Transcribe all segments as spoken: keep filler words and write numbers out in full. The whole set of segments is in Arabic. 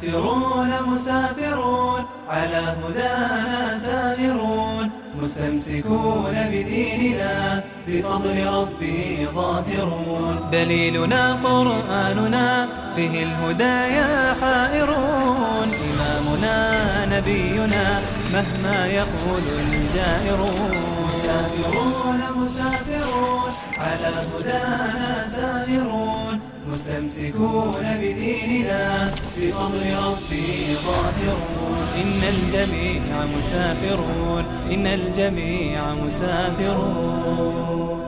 مسافرون مسافرون على هدانا سائرون مستمسكون بديننا بفضل ربي ظاهرون دليلنا قرآننا فيه الهدايا حائرون إمامنا نبينا مهما يقول الجائرون مسافرون مسافرون على هدانا سائرون مستمسكون بديننا بفضل ربي ظاهرون إن الجميع مسافرون إن الجميع مسافرون.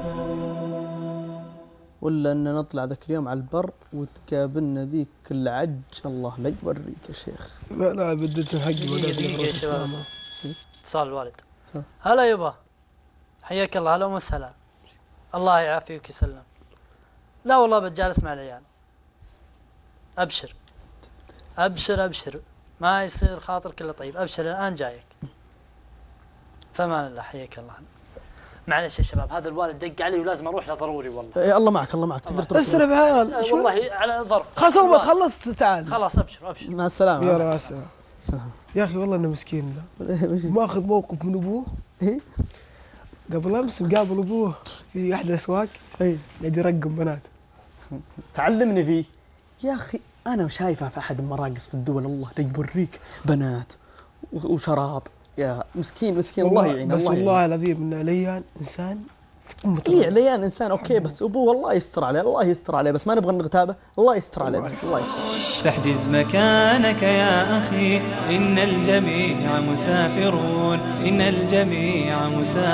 ولا أن نطلع ذاك اليوم على البر وتقابلنا ذيك العج، الله لا يوريك يا شيخ. لا لا بديت الحق دقيقة يا شباب، اتصال الوالد. هلا يبا، حياك الله. هلا وسهلا، الله يعافيك ويسلم. لا والله بتجالس مع العيال. أبشر أبشر أبشر، ما يصير خاطرك إلا طيب. أبشر الآن جايك. فمان الله، حياك الله. معلش يا شباب، هذا الوالد دق علي ولازم أروح له ضروري والله. يا الله معك، الله معك، تقدر تروح. استلم عيال والله على ظرف. خلاص أول ما تخلص تعال. خلاص أبشر أبشر. مع السلامة. يا مع السلامة. يا أخي والله إنه مسكين ذا، ماخذ موقف من أبوه. إيه؟ قبل أمس مقابل أبوه في أحد الأسواق. إيه؟ قاعد يرقم بنات. تعلمني فيه يا أخي. أنا وشايفها في أحد المراقص في الدول، الله لا يوريك، بنات وشراب. يا مسكين مسكين، الله يعين. بس الله والله العظيم إن عليان إنسان إيه، عليان إنسان أوكي، بس أبوه الله يستر عليه، الله يستر عليه، بس ما نبغى نغتابه، الله يستر عليه بس، الله يستر. تحجز مكانك يا أخي، إن الجميع مسافرون إن الجميع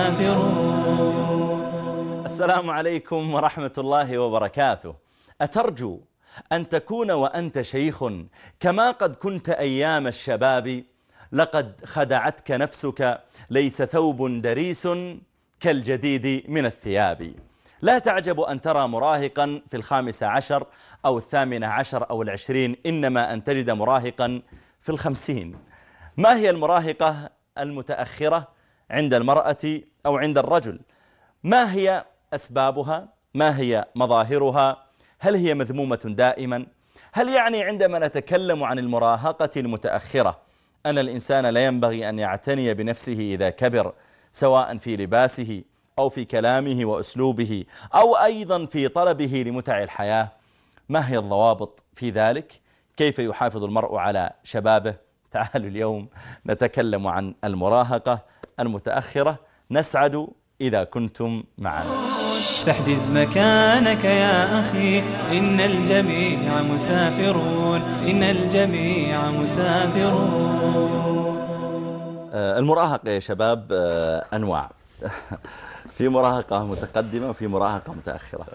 مسافرون. السلام عليكم ورحمة الله وبركاته. أترجو أن تكون وأنت شيخ كما قد كنت أيام الشباب؟ لقد خدعتك نفسك، ليس ثوب دريس كالجديد من الثياب. لا تعجب أن ترى مراهقا في الخامسة عشر أو الثامنة عشر أو العشرين، إنما أن تجد مراهقا في الخمسين. ما هي المراهقة المتأخرة عند المرأة أو عند الرجل؟ ما هي أسبابها؟ ما هي مظاهرها؟ هل هي مذمومة دائما؟ هل يعني عندما نتكلم عن المراهقة المتأخرة أن الإنسان لا ينبغي أن يعتني بنفسه إذا كبر، سواء في لباسه أو في كلامه وأسلوبه أو أيضا في طلبه لمتع الحياة؟ ما هي الضوابط في ذلك؟ كيف يحافظ المرء على شبابه؟ تعالوا اليوم نتكلم عن المراهقة المتأخرة. نسعد إذا كنتم معنا. تحجز مكانك يا أخي، إن الجميع مسافرون إن الجميع مسافرون. المراهقة يا شباب أنواع. في مراهقة متقدمة وفي مراهقة متأخرة.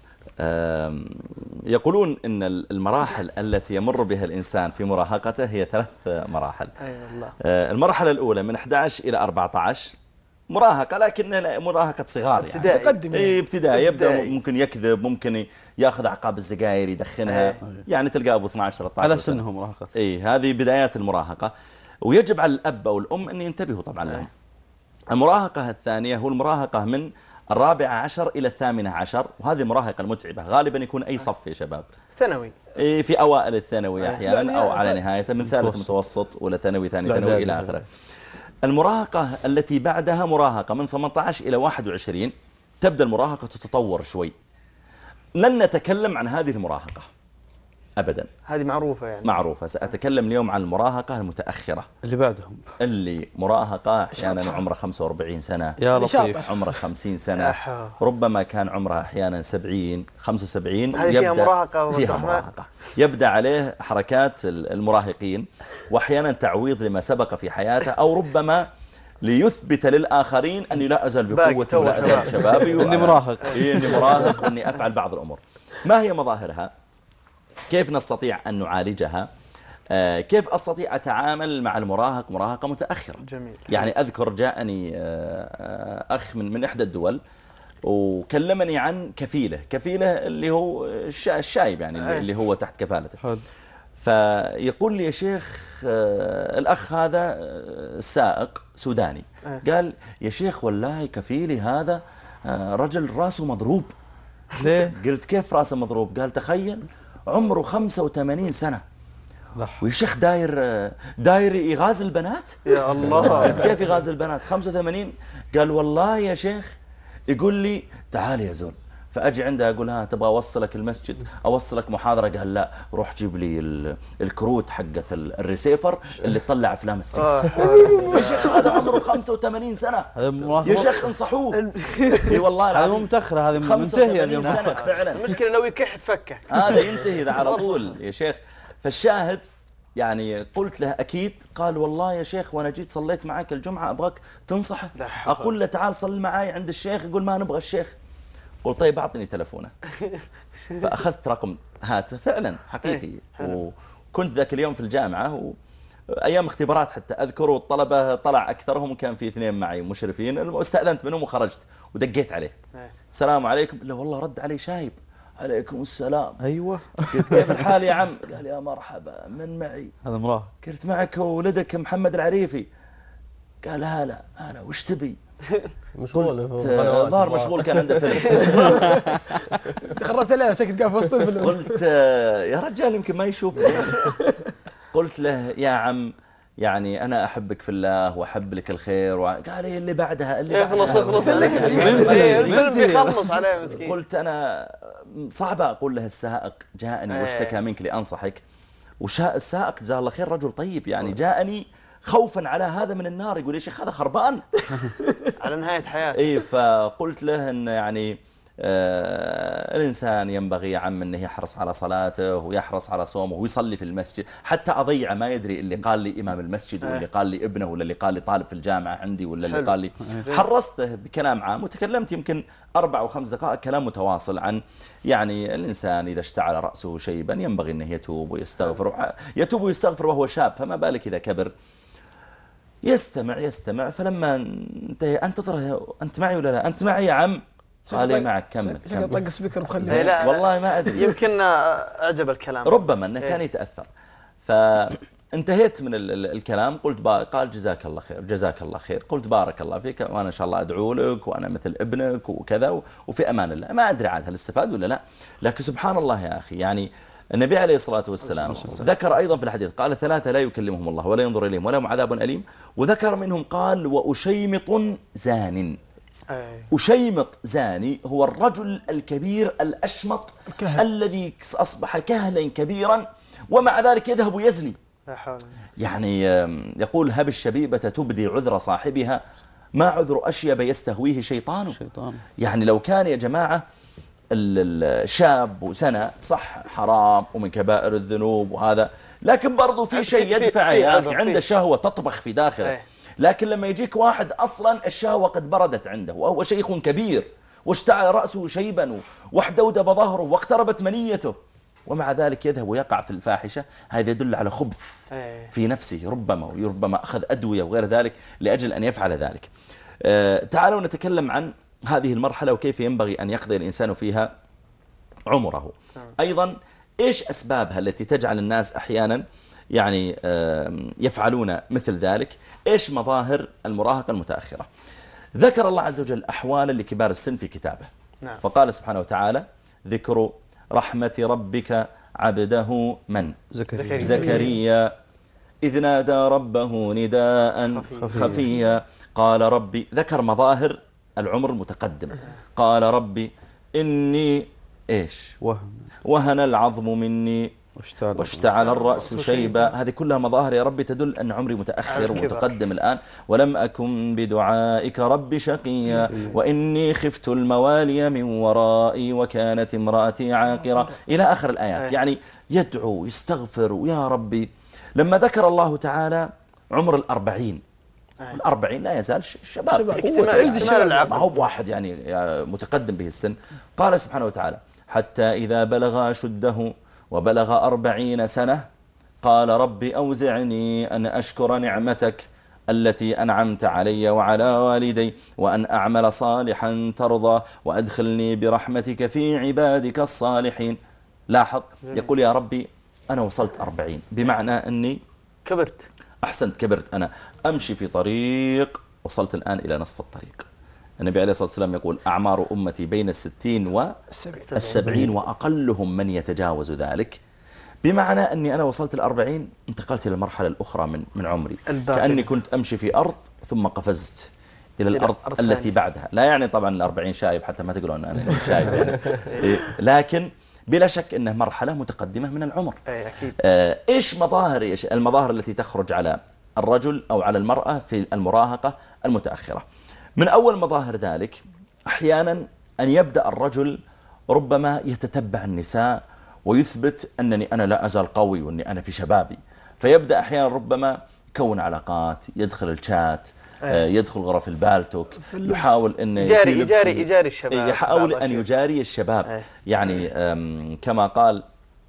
يقولون إن المراحل التي يمر بها الإنسان في مراهقته هي ثلاث مراحل. المرحلة الأولى من أحد عشر إلى أربعة عشر مراهقة، لكن مراهقة صغار يعني. متقدم يعني. ابتدائي، يبدأ ممكن يكذب، ممكن ياخذ عقاب السجاير يدخنها. يعني تلقى أبو اثني عشر ثلاثة عشر على سنه مراهقة. إيه، هذه بدايات المراهقة، ويجب على الأب أو الأم أن ينتبهوا طبعا لهم. المراهقة الثانية هو المراهقة من الرابعة عشر إلى الثامنة عشر، وهذه مراهقة المتعبة، غالبا يكون أي صف يا شباب. ثانوي. إيه، في أوائل الثانوي أحيانا أو على نهايته، من ثالث متوسط ولا ثانوي ثاني ثانوي إلى آخره. المراهقة التي بعدها مراهقة من ثمانية عشر إلى واحد وعشرين، تبدأ المراهقة تتطور شوي. لن نتكلم عن هذه المراهقة أبدا، هذه معروفة يعني. معروفة. سأتكلم اليوم عن المراهقة المتأخرة اللي بعدهم، اللي مراهقة أحيانا عمره خمسة وأربعين سنة، يا لطيف، عمره خمسين سنة، ربما كان عمره أحيانا سبعين خمسة وسبعين. هذه فيها مراهقة. فيها مراهقة يبدأ عليه حركات المراهقين، وأحيانا تعويض لما سبق في حياته، أو ربما ليثبت للآخرين أني لا أزال بقوتي ولا أزال شبابي وأني مراهق إني مراهق وأني أفعل بعض الأمور. ما هي مظاهرها؟ كيف نستطيع أن نعالجها؟ آه كيف أستطيع أتعامل مع المراهق مراهقة متأخرة؟ جميل. يعني أذكر جاءني آه أخ من من إحدى الدول وكلمني عن كفيله كفيله اللي هو الشايب يعني أي. اللي هو تحت كفالته. حد. فيقول لي يا شيخ آه الأخ هذا سائق سوداني. أي. قال يا شيخ والله كفيلي هذا آه رجل راسه مضروب. ليه؟ قلت كيف راسه مضروب؟ قال تخيل عمره خمسة وثمانين سنة ويا شيخ داير داير يغازل البنات. يا الله. كيف يغازل البنات؟ خمسة وثمانين. قال والله يا شيخ يقول لي تعال يا زول، فأجي عنده أقول ها تبغى أوصلك المسجد، أوصلك محاضرة، قال لا روح جيب لي الكروت حقة الريسيفر اللي تطلع أفلام السكس. يا شيخ هذا عمره خمسة وثمانين سنة يا شيخ انصحوه. اي والله هذا مو متأخر، هذا منتهي اليوم فعلا. المشكلة لو يكح تفكه هذا ينتهي ذا على طول يا شيخ. فالشاهد يعني قلت له أكيد؟ قال والله يا شيخ وأنا جيت صليت معك الجمعة أبغاك تنصحه. أقول له تعال صل معي عند الشيخ، يقول ما نبغى الشيخ. قلت طيب أعطني تلفونه. فأخذت رقم هاتفه فعلا حقيقي. وكنت ذاك اليوم في الجامعة وأيام اختبارات حتى أذكر، والطلبة طلع أكثرهم وكان في اثنين معي مشرفين، استأذنت منهم وخرجت ودقيت عليه. السلام عليكم. لا والله رد علي شايب. عليكم السلام. أيوة. قلت كيف الحال يا عم؟ قال يا مرحبا، من معي؟ هذا مراهق. قلت معك ولدك محمد العريفي. قال هلا هلا وش تبي؟ مشغول ظهر مشغول كان عنده فيلم. خربت عليه شكل قاعد في وسط الفيلم. قلت يا رجال يمكن ما يشوف. قلت له يا عم يعني أنا أحبك في الله وأحب لك الخير. قال لي اللي بعدها اللي بعدها خلص الفيلم بيخلص عليه مسكين. قلت أنا صعبة أقول له السائق جاءني واشتكى منك لأنصحك، وشاء السائق جزاه الله خير رجل طيب يعني جاءني خوفا على هذا من النار. يقول يا شيخ هذا خربان على نهاية حياته. اي فقلت له ان يعني آه الإنسان ينبغي يا عم أنه يحرص على صلاته ويحرص على صومه ويصلي في المسجد. حتى أضيع ما يدري اللي قال لي إمام المسجد واللي قال لي ابنه ولا اللي قال لي طالب في الجامعة عندي ولا اللي قال لي. حرصته بكلام عام وتكلمت يمكن أربع أو خمس دقائق كلام متواصل عن يعني الإنسان إذا اشتعل رأسه شيبا ينبغي أنه يتوب ويستغفر. يتوب ويستغفر وهو شاب، فما بالك إذا كبر. يستمع يستمع فلما انتهي انتظره أنت معي ولا لا؟ أنت معي يا عم. قال لي معك كمل كمل. طق سبيكر وخليه. والله ما أدري يمكن أعجب الكلام، ربما أنه كان يتأثر. فانتهيت من الكلام قلت قال جزاك الله خير جزاك الله خير. قلت بارك الله فيك وأنا إن شاء الله أدعو لك وأنا مثل ابنك وكذا وفي أمان الله. ما أدري عاد هل استفاد ولا لا، لكن سبحان الله يا أخي يعني النبي عليه الصلاة والسلام ذكر أيضا في الحديث قال ثلاثة لا يكلمهم الله ولا ينظر إليهم ولهم عذاب أليم، وذكر منهم قال وأشيمط زان. أشيمط زاني هو الرجل الكبير الأشمط الكهل. الذي أصبح كهلا كبيرا ومع ذلك يذهب يزني. يعني يقول هب الشبيبة تبدي عذر صاحبها ما عذر أشيب يستهويه شيطان. يعني لو كان يا جماعة الشاب وسنة صح حرام ومن كبائر الذنوب وهذا، لكن برضو في شيء يدفع يا أخي عنده شهوة تطبخ في داخله. لكن لما يجيك واحد أصلا الشهوة قد بردت عنده وهو شيخ كبير واشتعل رأسه شيبا واحدودب ظهره واقتربت منيته ومع ذلك يذهب ويقع في الفاحشة، هذا يدل على خبث في نفسه ربما وربما أخذ أدوية وغير ذلك لأجل أن يفعل ذلك. أه تعالوا نتكلم عن هذه المرحلة وكيف ينبغي أن يقضي الإنسان فيها عمره. أيضا إيش أسبابها التي تجعل الناس أحيانا يعني يفعلون مثل ذلك؟ إيش مظاهر المراهقة المتأخرة؟ ذكر الله عز وجل أحوالا لكبار السن في كتابه. نعم. فقال سبحانه وتعالى ذكر رحمة ربك عبده من؟ زكريا, زكريا إذ نادى ربه نداء خفيا, خفيا قال ربي. ذكر مظاهر العمر المتقدم. قال ربي إني إيش وهن, وهن العظم مني واشتعل الرأس شيبا. هذه كلها مظاهر يا ربي تدل أن عمري متأخر ومتقدم الآن. ولم أكن بدعائك رب شقيا وإني خفت الموالي من ورائي وكانت امرأتي عاقرة إلى آخر الآيات. يعني يدعو يستغفر ويا ربي. لما ذكر الله تعالى عمر الأربعين، الأربعين لا يزال شباب ما هو واحد يعني متقدم به السن. قال سبحانه وتعالى حتى إذا بلغ أشده وبلغ أربعين سنة قال ربي أوزعني أن أشكر نعمتك التي أنعمت علي وعلى والدي وأن أعمل صالحا ترضى وأدخلني برحمتك في عبادك الصالحين. لاحظ يقول يا ربي أنا وصلت أربعين بمعنى أني كبرت. أحسنت كبرت، أنا أمشي في طريق وصلت الآن إلى نصف الطريق. النبي عليه الصلاة والسلام يقول أعمار أمتي بين الستين والسبعين وأقلهم من يتجاوز ذلك. بمعنى أني أنا وصلت الأربعين انتقلت إلى المرحلة الأخرى من من عمري، الباقي. كأني كنت أمشي في أرض ثم قفزت إلى إلى الأرض أرض التي ثانية. بعدها. لا يعني طبعا الأربعين شايب، حتى ما تقولون أنا شايب يعني. إيه، لكن بلا شك أنه مرحلة متقدمة من العمر. أي أكيد. آه، إيش مظاهر إيش المظاهر التي تخرج على الرجل أو على المرأة في المراهقة المتأخرة؟ من أول مظاهر ذلك أحيانا أن يبدأ الرجل ربما يتتبع النساء ويثبت أنني أنا لا أزال قوي وأني أنا في شبابي، فيبدأ أحيانا ربما يكون علاقات، يدخل الشات، آه، يدخل غرف البالتوك، يحاول أن يجاري يجاري يجاري الشباب، يحاول أن يجاري الشباب. أي. يعني آم، كما قال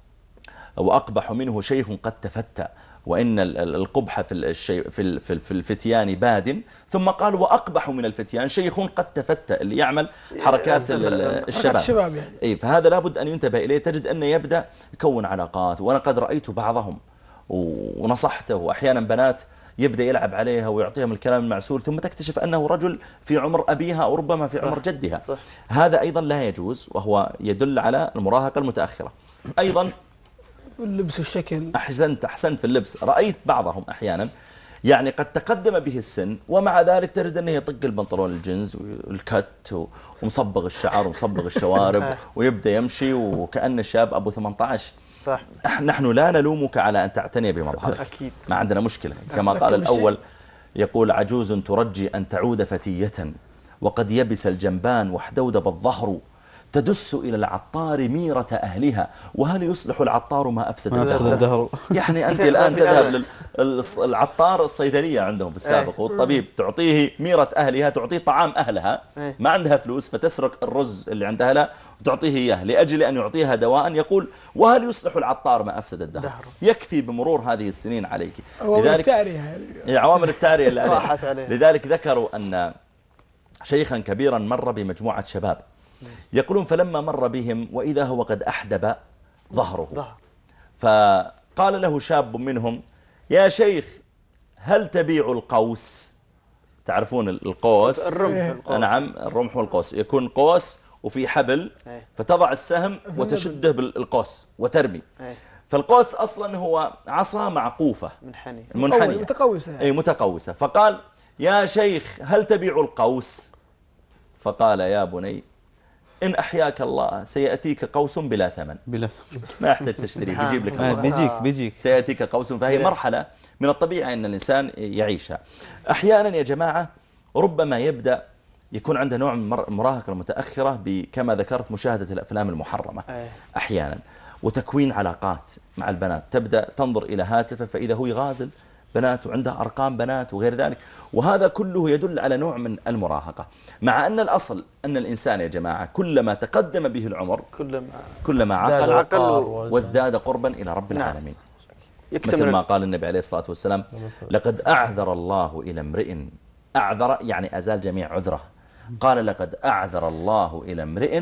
وأقبح منه شيخ قد تفتى وإن القبح في الشيء في ال- في ال- في الفتيان باد، ثم قال وأقبح من الفتيان شيخ قد تفتى، اللي يعمل حركات ال- الشباب. الشباب يعني. اي فهذا لابد أن ينتبه إليه. تجد أنه يبدأ يكون علاقات، وأنا قد رأيت بعضهم ونصحته، وأحيانا بنات يبدأ يلعب عليها ويعطيهم الكلام المعسول، ثم تكتشف أنه رجل في عمر أبيها أو ربما في صح عمر جدها. صح. هذا أيضا لا يجوز، وهو يدل على المراهقة المتأخرة. أيضا اللبس والشكل. أحسنت أحسنت في اللبس. رأيت بعضهم أحيانا يعني قد تقدم به السن ومع ذلك تجد أنه يطق البنطلون الجنز والكت ومصبغ الشعر ومصبغ الشوارب ويبدأ يمشي وكأن الشاب أبو ثمانية عشر. صح. نحن لا نلومك على أن تعتني بمظهرك، أكيد. ما عندنا مشكلة. كما قال الأول يقول عجوز ترجي أن تعود فتية وقد يبس الجنبان واحدودب الظهر، تدس إلى العطار ميرة أهلها وهل يصلح العطار ما أفسد الدهر. يعني أنت الآن تذهب للعطار، الصيدلية عندهم في السابق والطبيب، تعطيه ميرة أهلها، تعطيه طعام أهلها، ما عندها فلوس فتسرق الرز اللي عند أهلها وتعطيه إياه لأجل أن يعطيها دواء. يقول وهل يصلح العطار ما أفسد الدهر. يكفي بمرور هذه السنين عليك. لذلك عوامل التعرية اللي راحت عليه. لذلك ذكروا أن شيخا كبيرا مر بمجموعة شباب، يقولون فلما مر بهم وإذا هو قد أحدب ظهره، فقال له شاب منهم يا شيخ هل تبيع القوس؟ تعرفون القوس؟ الرمح. نعم، الرمح والقوس، يكون قوس وفي حبل فتضع السهم وتشده بالقوس وترمي. فالقوس أصلا هو عصا معقوفة منحنية منحنية متقوسة يعني. أي متقوسة. فقال يا شيخ هل تبيع القوس؟ فقال يا بني إن أحياك الله سيأتيك قوس بلا ثمن. بلا ثمن ما يحتاج تشتري، بيجيب لك آه بيجيك بيجيك سيأتيك قوس. فهي مرحلة من الطبيعي أن الإنسان يعيشها. أحيانا يا جماعة ربما يبدأ يكون عنده نوع من المراهقة المتأخرة كما ذكرت مشاهدة الأفلام المحرمة أحيانا، وتكوين علاقات مع البنات. تبدأ تنظر إلى هاتفه فإذا هو يغازل بنات وعنده أرقام بنات وغير ذلك، وهذا كله يدل على نوع من المراهقة. مع أن الأصل أن الإنسان يا جماعة كلما تقدم به العمر كلما كلما عقل, عقل وازداد قربا إلى رب العالمين. مثل ما قال النبي عليه الصلاة والسلام لقد أعذر الله إلى امرئ، أعذر يعني أزال جميع عذره، قال لقد أعذر الله إلى امرئ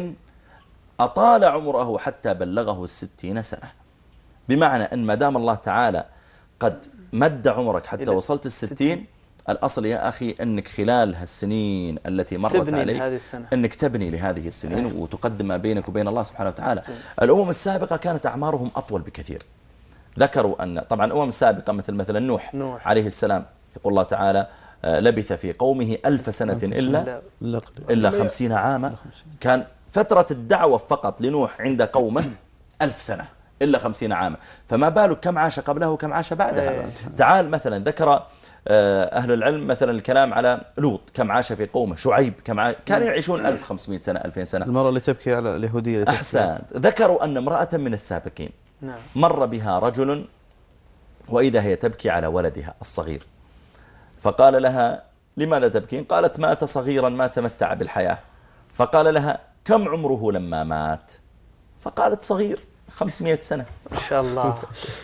أطال عمره حتى بلغه الستين سنة. بمعنى أن ما دام الله تعالى قد مد عمرك حتى وصلت الستين، الأصل يا أخي أنك خلال هالسنين التي مرت عليك أنك تبني لهذه السنين وتقدم ما بينك وبين الله سبحانه وتعالى. الأمم السابقة كانت أعمارهم أطول بكثير. ذكروا أن طبعا الأمم السابقة مثل مثلا نوح, نوح عليه السلام، يقول الله تعالى لبث في قومه ألف سنة إلا إلا خمسين عاما. كان فترة الدعوة فقط لنوح عند قومه ألف سنة إلا خمسين عاما، فما بالك كم عاش قبله وكم عاش بعدها. تعال مثلا ذكر أهل العلم مثلا الكلام على لوط كم عاش في قومه، شعيب كم عاش، كانوا يعيشون ألف وخمسمائة سنة ألفين سنة. المرأة اللي تبكي على اليهودية. أحسن. ذكروا أن امرأة من السابقين مر بها رجل وإذا هي تبكي على ولدها الصغير، فقال لها لماذا تبكين؟ قالت مات صغيرا ما تمتع بالحياة. فقال لها كم عمره لما مات؟ فقالت صغير خمسمائة سنة. ما شاء الله.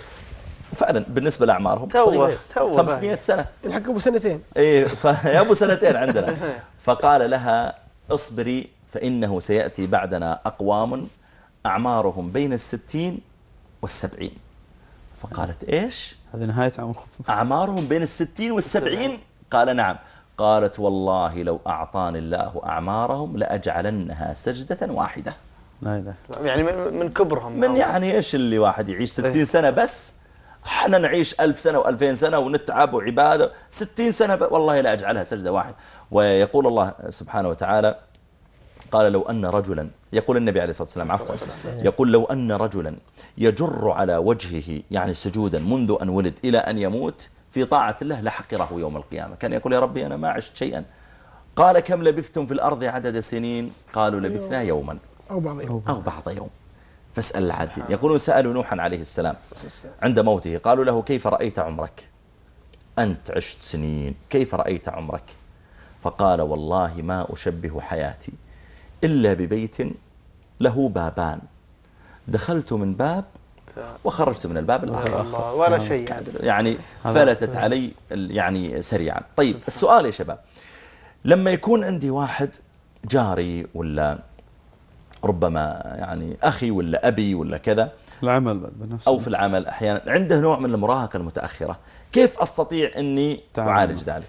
فعلا بالنسبة لأعمارهم صغير خمسمائة سنة. الحق أبو سنتين. إيه فيا أبو سنتين عندنا. فقال لها اصبري فإنه سيأتي بعدنا أقوام أعمارهم بين الستين والسبعين. فقالت إيش؟ هذه نهاية عمر. أعمارهم بين الستين والسبعين؟ قال نعم. قالت والله لو أعطاني الله أعمارهم لأجعلنها سجدة واحدة. لا إله. يعني من, من كبرهم من يعني إيش اللي واحد يعيش ستين سنة بس، احنا نعيش ألف سنة وألفين سنة ونتعب وعبادة ستين سنة والله لا أجعلها سجدة واحدة. ويقول الله سبحانه وتعالى قال لو أن رجلا، يقول النبي عليه الصلاة والسلام عفوا، يقول لو أن رجلا يجر على وجهه يعني سجودا منذ أن ولد إلى أن يموت في طاعة الله لحقره يوم القيامة. كان يقول يا ربي أنا ما عشت شيئا. قال كم لبثتم في الأرض عدد سنين؟ قالوا لبثنا يوما أو بعض يوم أو بعض يوم فاسأل العديد. يقولون سألوا نوحا عليه السلام عند موته قالوا له كيف رأيت عمرك؟ أنت عشت سنين، كيف رأيت عمرك؟ فقال والله ما أشبه حياتي إلا ببيت له بابان، دخلت من باب وخرجت من الباب الآخر ولا شيء يعني, يعني فلتت علي يعني سريعا. طيب السؤال يا شباب، لما يكون عندي واحد جاري ولا ربما يعني أخي ولا أبي ولا كذا العمل بنفسه أو في العمل أحيانا عنده نوع من المراهقة المتأخرة، كيف أستطيع أني أعالج ذلك؟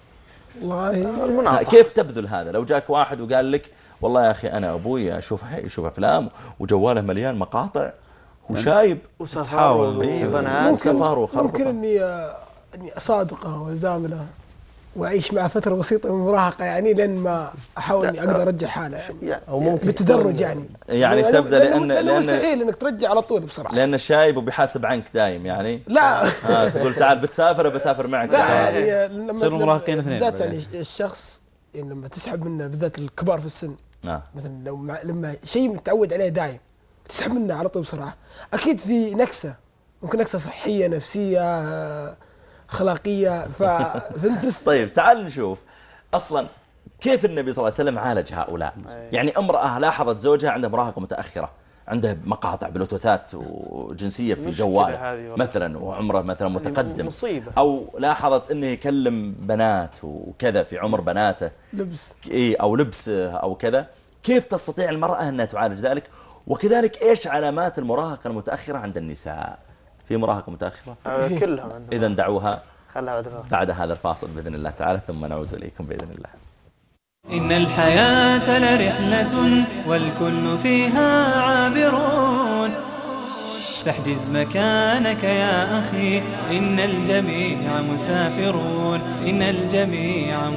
والله كيف تبذل هذا؟ لو جاك واحد وقال لك والله يا أخي أنا أبوي أشوف يشوف أفلام وجواله مليان مقاطع وشايب وسفر وبنات وسفر وخربطة، ممكن أني أني أصادقه وأزامله وأعيش معه فترة بسيطة من المراهقة يعني لين ما أحاول إني أقدر أرجع حاله يعني أو ممكن بالتدرج يعني يعني تبدأ لأن لأن مستحيل إنك ترجع على طول بسرعة لأن الشايب وبيحاسب عنك دايم يعني لا آه تقول تعال بتسافر وبسافر معك لا يعني لما مراهقين اثنين بالذات يعني الشخص يعني لما تسحب منه بالذات الكبار في السن آه. مثلا لو لما شيء متعود عليه دايم تسحب منه على طول بسرعة أكيد في نكسة، ممكن نكسة صحية نفسية أخلاقية فهمت. طيب تعال نشوف أصلا كيف النبي صلى الله عليه وسلم عالج هؤلاء. يعني امرأة لاحظت زوجها عنده مراهقة متأخرة، عنده مقاطع بلوتوثات وجنسية في جواله مثلا وعمره مثلا متقدم مصيبة. أو لاحظت أنه يكلم بنات وكذا في عمر بناته لبس إيه أو لبس أو كذا، كيف تستطيع المرأة أنها تعالج ذلك؟ وكذلك إيش علامات المراهقة المتأخرة عند النساء؟ في مراهقة متأخرة؟ كلهم إذا دعوها خلها بعد هذا الفاصل بإذن الله تعالى ثم نعود إليكم بإذن الله. إن الحياة لرحلة والكل فيها عابرون، فاحجز مكانك يا أخي إن الجميع مسافرون، إن الجميع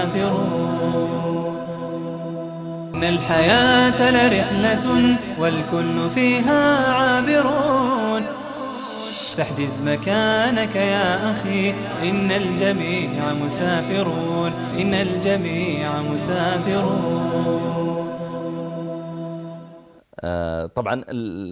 مسافرون. إن الحياة لرحلة والكل فيها عابرون، فاحجز مكانك يا أخي إن الجميع مسافرون، إن الجميع مسافرون. آه طبعا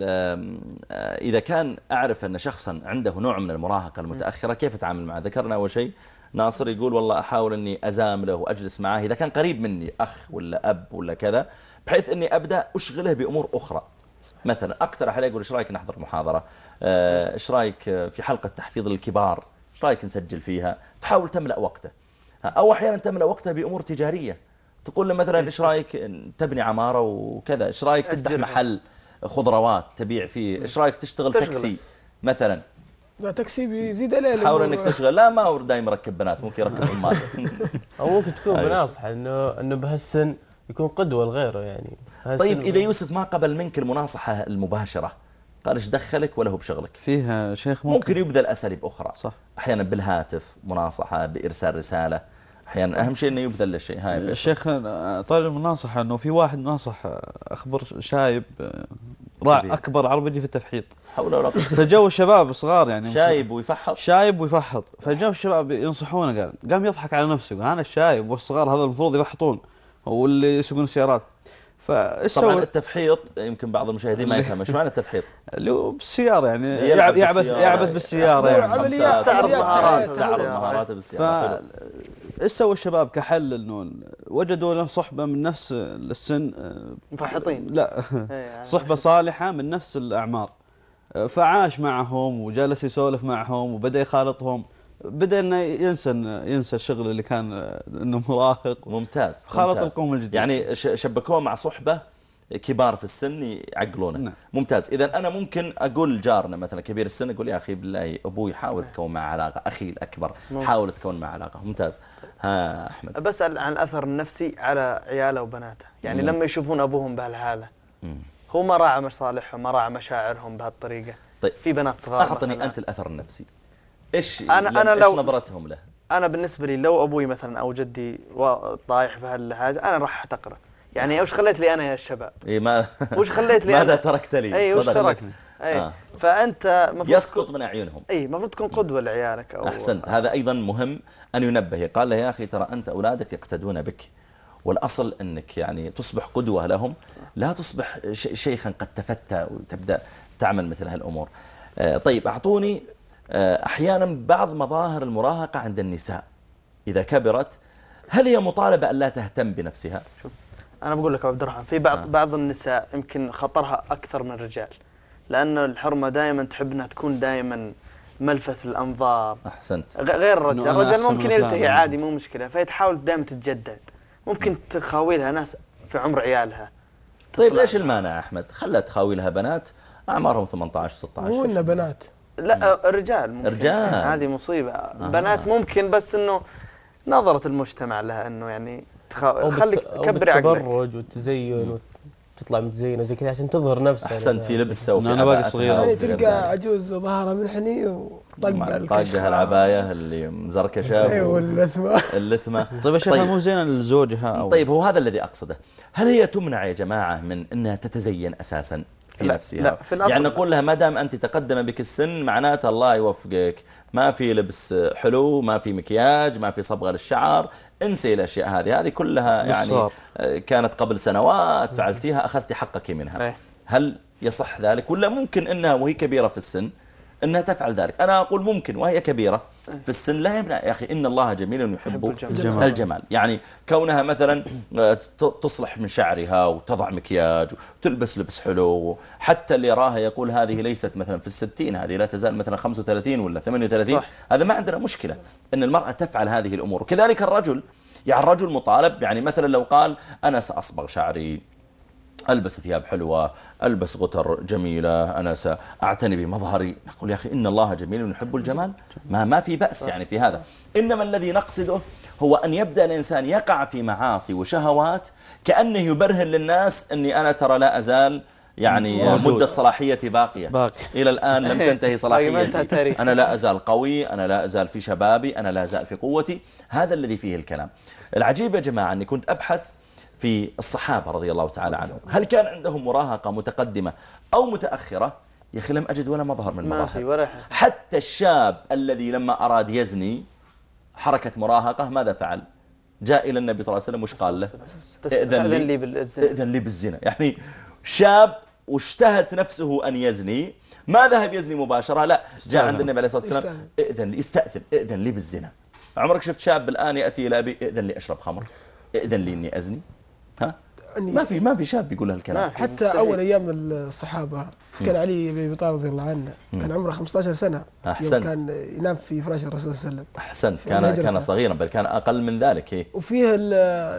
إذا كان أعرف أن شخصا عنده نوع من المراهقة المتأخرة كيف أتعامل معه؟ ذكرنا أول شيء ناصر يقول والله أحاول أني أزامله وأجلس معه إذا كان قريب مني أخ ولا أب ولا كذا، بحيث أني أبدأ أشغله بأمور أخرى. مثلا أقترح عليه أقول إيش رأيك نحضر محاضرة، إيش رأيك في حلقة تحفيظ للكبار، إيش رأيك نسجل فيها، تحاول تملأ وقته. أو أحيانا تملأ وقته بأمور تجارية، تقول له مثلا إيش رأيك تبني عمارة وكذا، إيش رأيك تفتح محل خضروات تبيع فيه، إيش رأيك تشتغل تاكسي مثلا. لا تاكسي بيزيد عليه، حاول انك تشغل. لا ما هو دايم يركب بنات، ممكن يركب امات. او ممكن تكون بناصحه انه انه بهالسن يكون قدوه لغيره يعني. طيب اذا يوسف ما قبل منك المناصحه المباشره، قال ايش دخلك ولا هو بشغلك؟ فيها شيخ ممكن, ممكن يبذل اساليب اخرى صح. احيانا بالهاتف مناصحه، بارسال رساله، احيانا اهم شيء انه يبذل الشيء. هاي الشيخ طالب المناصحه انه في واحد ناصح اخبر شايب راع اكبر عربجي في التفحيط، حول ولا قوه. فجو الشباب صغار يعني شايب ويفحط شايب ويفحط، فجو الشباب ينصحونه، قال قام يضحك على نفسه، قال انا الشايب والصغار هذا المفروض يفحطون واللي يسوقون السيارات. طبعا التفحيط يمكن بعض المشاهدين ما يفهم ايش معنى التفحيط. اللي هو بالسياره يعني يعبث يعبث بالسياره يعني عمليات استعرض مهاراته بالسياره. ايش سوى الشباب كحل؟ انه وجدوا له صحبه من نفس السن، مفحطين لا صحبه صالحه من نفس الاعمار، فعاش معهم وجلس يسولف معهم وبدا يخالطهم، بدا انه ينسى ينسى الشغل اللي كان انه مراهق. ممتاز. خالط القوم الجديد يعني شبكوه مع صحبه كبار في السن يعقلونه. نعم. ممتاز. اذا انا ممكن اقول لجارنا مثلا كبير السن، اقول يا اخي بالله ابوي حاول تكون معه علاقه، اخي الاكبر حاول تكون معه علاقه. ممتاز. ها احمد، بسأل عن الاثر النفسي على عياله وبناته، يعني مم. لما يشوفون ابوهم بهالحاله هو ما راعى مصالحهم، ما راعى مشاعرهم بهالطريقة. طيب في بنات صغار أعطني مثلاً. أنت الأثر النفسي. إيش أنا أنا لو إيش نظرتهم له؟ أنا بالنسبة لي لو أبوي مثلا أو جدي طايح في هالحاجة أنا راح أحتقره. يعني وش خليت لي أنا يا الشباب؟ إيه ما وش خليت لي ماذا أنا؟ تركت لي؟ أي وش صدق. تركت؟ أي آه. فأنت مفروض يسقط من أعينهم. أي المفروض تكون قدوة لعيالك. أو أحسنت. هذا أيضا مهم أن ينبه. قال له يا أخي ترى أنت أولادك يقتدون بك، والأصل أنك يعني تصبح قدوة لهم، لا تصبح شيخا قد تفتى وتبدأ تعمل مثل هالأمور. آه طيب أعطوني آه أحيانا بعض مظاهر المراهقة عند النساء إذا كبرت، هل هي مطالبة أن لا تهتم بنفسها؟ شوف أنا بقول لك عبد الرحمن، في بعض آه. بعض النساء يمكن خطرها أكثر من الرجال، لأن الحرمة دائما تحب أنها تكون دائما ملفت الأنظار. أحسنت. غير الرجال، أنا الرجال أحسن ممكن من يلتهي فلان. عادي مو مشكلة، فهي تحاول دائما تتجدد. ممكن تخاوي لها ناس في عمر عيالها. طيب تطلع ليش المانع أحمد؟ خلها تخاوي لها بنات أعمارهم ثمانية عشر ستة عشر. مو إنه بنات. لا الرجال ممكن. رجال. هذه مصيبة. آه. بنات ممكن، بس إنه نظرة المجتمع لها إنه يعني تخا... خليك كبري عقلك. التبرج والتزين وتطلع متزينه زي كذا عشان تظهر نفسها. أحسنت في لبسها وفي أنا باقي عباءتها صغيرة. يعني وفي غير تلقى ذلك. عجوز ظهرها منحني وطق طاقها العباية اللي مزركشة ايوه واللثمه. اللثمة. طيب يا شيخ طيب. مو زينة لزوجها أو طيب هو هذا الذي أقصده. هل هي تمنع يا جماعة من أنها تتزين أساسا في لا نفسها؟ لا في الأصل يعني نقول لها ما دام أنت تقدم بك السن معناته الله يوفقك، ما في لبس حلو، ما في مكياج، ما في صبغة للشعر، انسي الأشياء هذه هذه كلها يعني بالصار. كانت قبل سنوات فعلتيها أخذتي حقك منها. أيه. هل يصح ذلك ولا ممكن أنها وهي كبيرة في السن أنها تفعل ذلك؟ أنا أقول ممكن وهي كبيرة في السن لا يمنع. يا أخي إن الله جميل يحب الجمال. الجمال. الجمال يعني كونها مثلا تصلح من شعرها وتضع مكياج وتلبس لبس حلو، حتى اللي يراها يقول هذه ليست مثلا في الستين، هذه لا تزال مثلا خمسة وثلاثين ولا ثمانية وثلاثين. صح. هذا ما عندنا مشكلة أن المرأة تفعل هذه الأمور. وكذلك الرجل، يعني الرجل مطالب يعني مثلا لو قال أنا سأصبغ شعري، ألبس ثياب حلوة، ألبس غتر جميلة، أنا سأعتني بمظهري، نقول يا أخي إن الله جميل يحب الجمال، ما ما في بأس يعني في هذا. إنما الذي نقصده هو أن يبدأ الإنسان يقع في معاصي وشهوات كأنه يبرهن للناس أني أنا ترى لا أزال يعني مدة صلاحيتي باقية باقي. إلى الآن لم تنتهي صلاحيتي، تاريخ. أنا لا أزال قوي، أنا لا أزال في شبابي، أنا لا أزال في قوتي. هذا الذي فيه الكلام. العجيب يا جماعة أني كنت أبحث في الصحابة رضي الله تعالى عنهم، هل كان عندهم مراهقة متقدمة أو متأخرة؟ يا أخي لم أجد ولا مظهر من ما في المظاهر. ولا حتى الشاب الذي لما أراد يزني حركة مراهقة ماذا فعل؟ جاء إلى النبي صلى الله عليه وسلم وش قال له؟ إذن لي بالزنا. إذن لي بالزنا. يعني شاب واشتهت نفسه أن يزني، ما ذهب يزني مباشرة، لا جاء عند النبي عليه الصلاة والسلام إذن لي، استأذن، إذن لي بالزنا. عمرك شفت شاب الآن يأتي إلى أبي إذن لي أشرب خمر، إذن لي إني أزني؟ ها؟ ما في ما في شاب يقول هالكلام. حتى أول أيام الصحابة كان علي بن أبي طالب رضي الله عنه كان عمره خمسة عشر سنة. أحسنت. كان ينام في فراش الرسول صلى الله عليه وسلم. أحسنت. كان كان صغيرا بل كان أقل من ذلك. هي. وفيه ال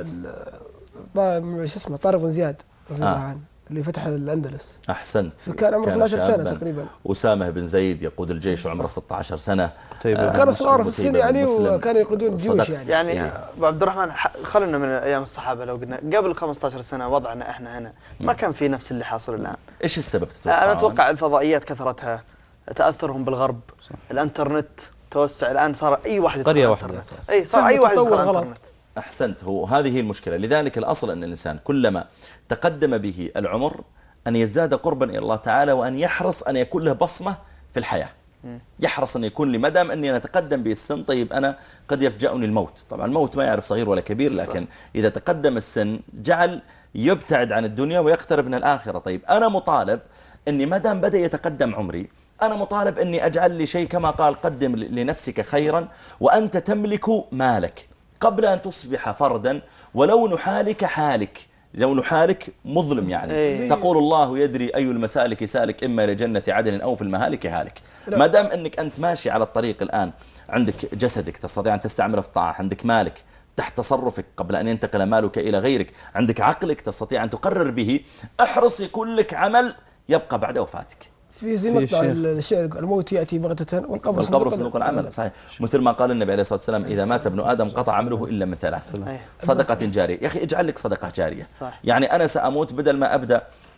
ال شو اسمه طارق بن زياد رضي الله عنه اللي فتح الأندلس. أحسنت. فكان عمره اثنتا عشرة سنة تقريبا. أسامة بن زيد يقود الجيش وعمره ستة عشر سنة. طيب آه كانوا صغار في السن يعني وكانوا يقودون الجيوش يعني. يعني, يعني أبو عبد الرحمن خلنا من أيام الصحابة لو قلنا قبل خمسة عشر سنة وضعنا إحنا هنا ما كان في نفس اللي حاصل الآن. إيش السبب تتوقع؟ أنا أتوقع الفضائيات كثرتها، تأثرهم بالغرب، صح. الانترنت توسع الآن، صار أي واحد يدخل الانترنت. أي صار أي واحد يدخل الانترنت. أحسنت. هو هذه هي المشكلة. لذلك الأصل أن الإنسان كلما تقدم به العمر أن يزداد قربا إلى الله تعالى، وأن يحرص أن يكون له بصمة في الحياة. يحرص أن يكون لي مدام أني أنا أتقدم به السن، طيب أنا قد يفجأني الموت. طبعا الموت ما يعرف صغير ولا كبير، لكن إذا تقدم السن جعل يبتعد عن الدنيا ويقترب من الآخرة. طيب أنا مطالب أني مدام بدأ يتقدم عمري أنا مطالب أني أجعل لي شيء كما قال قدم لنفسك خيرا وأنت تملك مالك قبل أن تصبح فردا، ولو نحالك حالك، لو نحالك مظلم يعني. أيه. تقول الله يدري أي المسالك سالك، إما لجنة عدن أو في المهالك هالك. ما دام أنك أنت ماشي على الطريق الآن، عندك جسدك تستطيع أن تستعمله في الطاعة، عندك مالك تحت تصرفك قبل أن ينتقل مالك إلى غيرك، عندك عقلك تستطيع أن تقرر به، احرص يكون لك عمل يبقى بعد وفاتك. في زي مقطع الشعر الموت يأتي بغتة والقبر صندوق, صندوق العمل. صحيح. مثل ما قال النبي عليه الصلاة والسلام إذا مات ابن آدم قطع عمله إلا من ثلاث: صدقة جارية. يا أخي اجعل لك صدقة جارية. صح. يعني أنا سأموت بدل ما أبدأ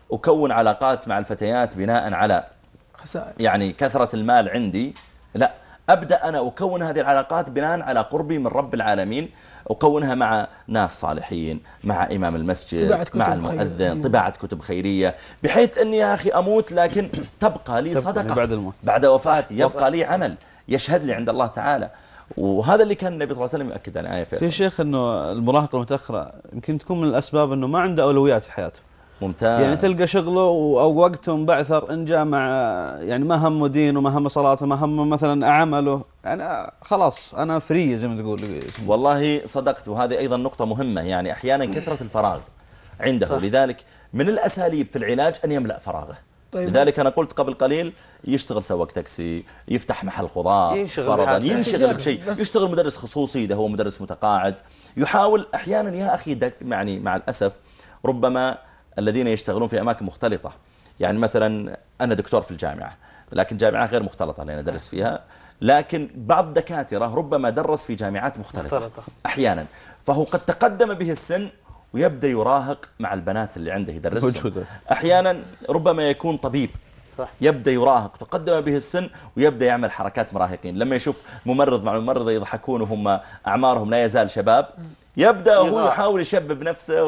أكون علاقات مع الفتيات بناء على خسائر يعني كثرة المال عندي، لا، أبدأ أنا أكون هذه العلاقات بناء على قربي من رب العالمين، أكونها مع ناس صالحين، مع إمام المسجد، مع المؤذن، طباعة كتب خيرية، بحيث أني يا أخي أموت لكن تبقى لي صدقة بعد الموت، بعد وفاتي يبقى لي عمل يشهد لي عند الله تعالى. وهذا اللي كان النبي صلى الله عليه وسلم يؤكد على آية فيصل. في شيخ أنه المراهقة المتأخرة يمكن تكون من الأسباب أنه ما عنده أولويات في حياته. ممتاز. يعني تلقى شغله أو وقته مبعثر إن جاء مع يعني ما همه دين وما همه صلاته ما همه مثلا عمله، يعني خلاص أنا فري زي ما تقول. والله صدقت، وهذه أيضا نقطة مهمة. يعني أحيانا كثرة الفراغ عنده صح. لذلك من الأساليب في العلاج أن يملأ فراغه. طيب. لذلك أنا قلت قبل قليل يشتغل سواق تاكسي، يفتح محل خضار، ينشغل, ينشغل بشيء، يشتغل مدرس خصوصي إذا هو مدرس متقاعد، يحاول أحيانا يا أخي يعني مع الأسف ربما الذين يشتغلون في أماكن مختلطة، يعني مثلا أنا دكتور في الجامعة لكن جامعة غير مختلطة اللي أنا أدرس فيها، لكن بعض الدكاترة ربما درس في جامعات مختلطة, مختلطة أحيانا، فهو قد تقدم به السن ويبدأ يراهق مع البنات اللي عنده يدرسهم. أحيانا ربما يكون طبيب صح. يبدأ يراهق، تقدم به السن ويبدأ يعمل حركات مراهقين، لما يشوف ممرض مع ممرضة يضحكون وهم أعمارهم لا يزال شباب يبدأ هو يحاول يشبب نفسه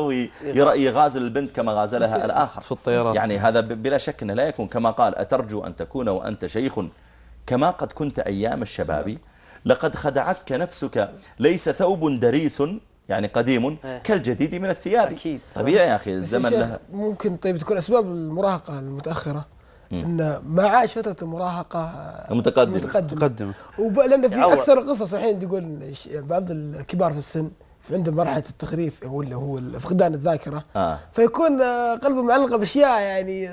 ويغازل البنت كما غازلها الآخر في الطيران. يعني هذا بلا شك أنه لا يكون كما قال: أترجو أن تكون وأنت شيخ كما قد كنت أيام الشباب، لقد خدعتك نفسك، ليس ثوب دريس يعني قديم كالجديد من الثياب. أكيد طبيعي يا أخي الزمن له. ممكن طيب تكون أسباب المراهقة المتأخرة إن ما عاش فترة المراهقة المتقدمة متقدمة وب... لأن في أكثر قصص الحين تقول بعض الكبار في السن في عندهم مرحلة التخريف أو اللي هو فقدان الذاكرة آه. فيكون قلبه معلقة بأشياء يعني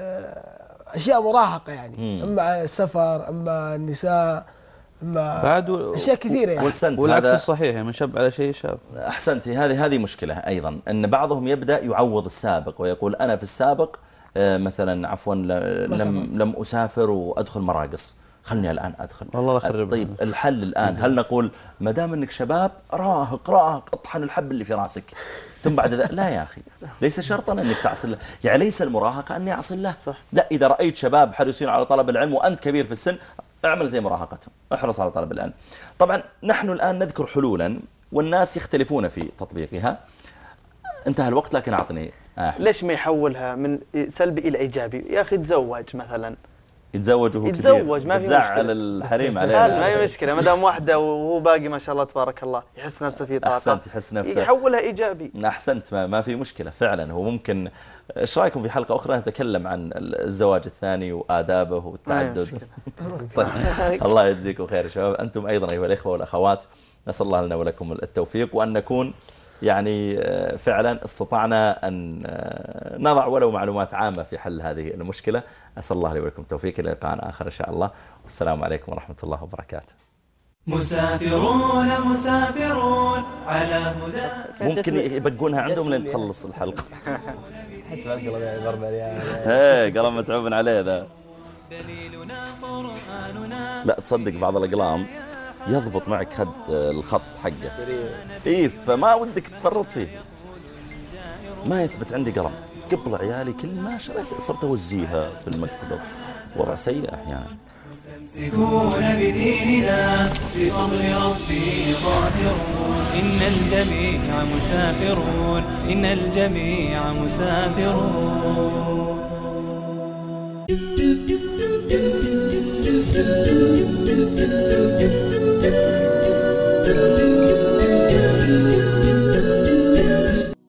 أشياء مراهقة يعني مم. أما السفر أما النساء أما بعد و... أشياء كثيرة يعني والعكس الصحيح من شاب على شيء شاب. أحسنتي، هذه هذه مشكلة أيضا أن بعضهم يبدأ يعوض السابق ويقول أنا في السابق مثلا عفوا لم لم أسافر وأدخل مراقص، خلني الآن أدخل. والله خرب. طيب الحل الآن هل نقول ما دام أنك شباب راهق راهق اطحن الحب اللي في راسك ثم بعد ذلك؟ لا يا أخي، ليس شرطا أنك تعصي الله، يعني ليس المراهقة أن يعصي الله صح. لا، إذا رأيت شباب حريصين على طلب العلم وأنت كبير في السن اعمل زي مراهقتهم، احرص على طلب العلم. طبعا نحن الآن نذكر حلولا والناس يختلفون في تطبيقها. انتهى الوقت لكن أعطني آه. ليش ما يحولها من سلبي إلى إيجابي؟ يا أخي تزوج مثلا، يتزوج وهو يتزوج ما في مشكلة، تزعل الحريم عليه ما في مشكلة ما دام واحدة وهو باقي ما شاء الله تبارك الله يحس نفسه في طاقة. أحسنت، يحس نفسه يحولها إيجابي. أحسنت، ما, ما في مشكلة فعلا. هو ممكن ايش رايكم في حلقة أخرى نتكلم عن الزواج الثاني وآدابه والتعدد؟ طيب الله يجزيكم خير يا شباب، أنتم أيضا أيها الإخوة والأخوات نسأل الله لنا ولكم التوفيق، وأن نكون يعني فعلا استطعنا أن نضع ولو معلومات عامة في حل هذه المشكلة. أسأل الله لي ولكم التوفيق، إلى لقاء آخر إن شاء الله، والسلام عليكم ورحمة الله وبركاته. مسافرون مسافرون على هدى. ممكن يبقونها عندهم لين تخلص الحلقة. تحس بالقلب يعني ضرب عليه. ايه قلم متعوب عليه ذا. لا تصدق بعض الأقلام يضبط معك خد الخط حقه إيه، فما ودك تفرط فيه. ما يثبت عندي قلم قبل عيالي كل ما شريت صرت أوزيها في المكتبة، وضع سيء أحيانا. يمسكون بديننا بفضل ربي ظاهرون، إن الجميع مسافرون، إن الجميع مسافرون.